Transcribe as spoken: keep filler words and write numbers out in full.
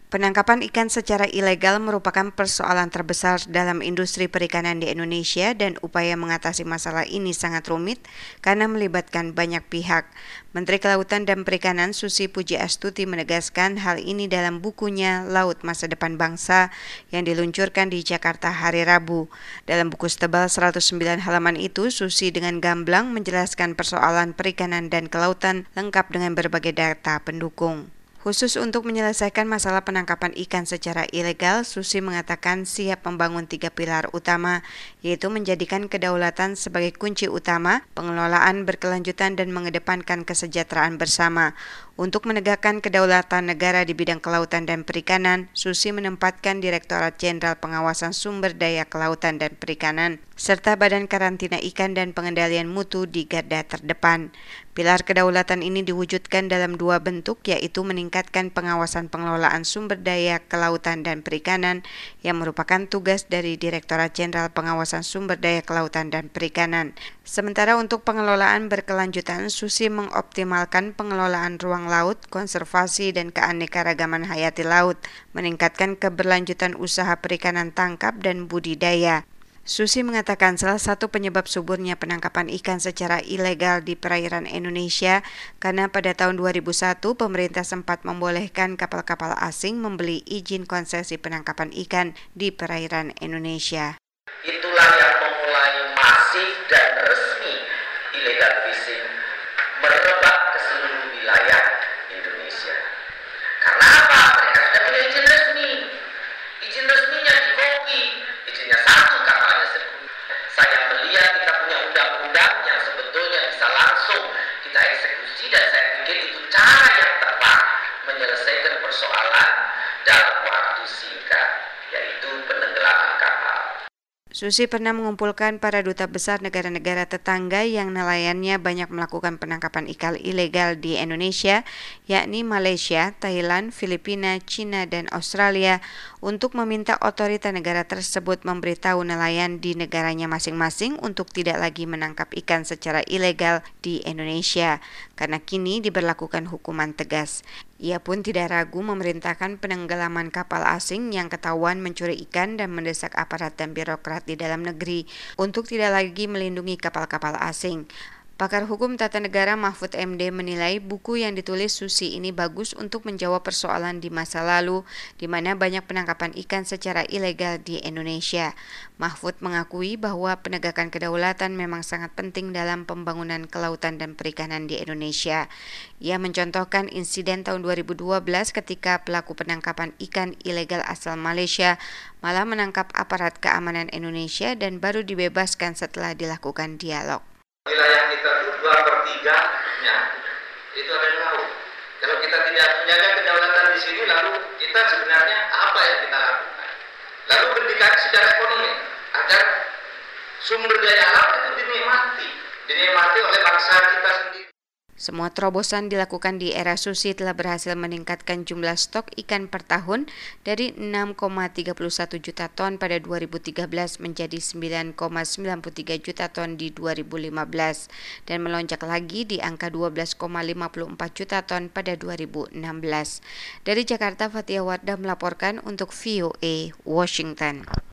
Penangkapan ikan secara ilegal merupakan persoalan terbesar dalam industri perikanan di Indonesia dan upaya mengatasi masalah ini sangat rumit karena melibatkan banyak pihak. Menteri Kelautan dan Perikanan Susi Pujiastuti menegaskan hal ini dalam bukunya Laut Masa Depan Bangsa yang diluncurkan di Jakarta hari Rabu. Dalam buku setebal seratus sembilan halaman itu, Susi dengan gamblang menjelaskan persoalan perikanan dan kelautan lengkap dengan berbagai data pendukung. Khusus untuk menyelesaikan masalah penangkapan ikan secara ilegal, Susi mengatakan siap membangun tiga pilar utama, yaitu menjadikan kedaulatan sebagai kunci utama, pengelolaan berkelanjutan dan mengedepankan kesejahteraan bersama. Untuk menegakkan kedaulatan negara di bidang kelautan dan perikanan, Susi menempatkan Direktorat Jenderal Pengawasan Sumber Daya Kelautan dan Perikanan, serta Badan Karantina Ikan dan Pengendalian Mutu di garda terdepan. Pilar kedaulatan ini diwujudkan dalam dua bentuk, yaitu meningkatkan pengawasan pengelolaan sumber daya kelautan dan perikanan yang merupakan tugas dari Direktorat Jenderal Pengawasan Sumber Daya Kelautan dan Perikanan. Sementara untuk pengelolaan berkelanjutan, Susi mengoptimalkan pengelolaan ruang laut, konservasi dan keanekaragaman hayati laut, meningkatkan keberlanjutan usaha perikanan tangkap dan budidaya. Susi mengatakan salah satu penyebab suburnya penangkapan ikan secara ilegal di perairan Indonesia karena pada tahun dua ribu satu pemerintah sempat membolehkan kapal-kapal asing membeli izin konsesi penangkapan ikan di perairan Indonesia. Itulah yang memulai masif dan resmi illegal fishing merebak ke seluruh wilayah Indonesia. Karena apa? Mereka sudah punya izin resmi. Izin resminya di Kopi, izinnya satu kapalnya sendiri. Saya melihat kita punya undang-undang yang sebetulnya bisa langsung kita eksekusi dan saya pikir itu cara yang tepat menyelesaikan persoalan dalam waktu singkat, yaitu penenggelaman kapal. Susi pernah mengumpulkan para duta besar negara-negara tetangga yang nelayannya banyak melakukan penangkapan ikan ilegal di Indonesia, yakni Malaysia, Thailand, Filipina, China, dan Australia, untuk meminta otorita negara tersebut memberitahu nelayan di negaranya masing-masing untuk tidak lagi menangkap ikan secara ilegal di Indonesia, karena kini diberlakukan hukuman tegas. Ia pun tidak ragu memerintahkan penenggelaman kapal asing yang ketahuan mencuri ikan dan mendesak aparat dan birokrat di dalam negeri untuk tidak lagi melindungi kapal-kapal asing. Pakar hukum tata negara Mahfud M D menilai buku yang ditulis Susi ini bagus untuk menjawab persoalan di masa lalu di mana banyak penangkapan ikan secara ilegal di Indonesia. Mahfud mengakui bahwa penegakan kedaulatan memang sangat penting dalam pembangunan kelautan dan perikanan di Indonesia. Ia mencontohkan insiden tahun dua ribu dua belas ketika pelaku penangkapan ikan ilegal asal Malaysia malah menangkap aparat keamanan Indonesia dan baru dibebaskan setelah dilakukan dialog. Wilayah kita itu dua per tiganya itu ada di laut. Kalau kita tidak menjaga kedaulatan di sini, lalu kita sebenarnya apa yang kita lakukan? Lalu berdikari secara ekonomi agar sumber daya alam itu dinikmati, dinikmati oleh bangsa kita sendiri. Semua terobosan dilakukan di era Susi telah berhasil meningkatkan jumlah stok ikan per tahun dari enam koma tiga satu juta ton pada dua ribu tiga belas menjadi sembilan koma sembilan tiga juta ton di dua ribu lima belas dan melonjak lagi di angka dua belas koma lima empat juta ton pada dua ribu enam belas. Dari Jakarta, Fathia Wardah melaporkan untuk V O A Washington.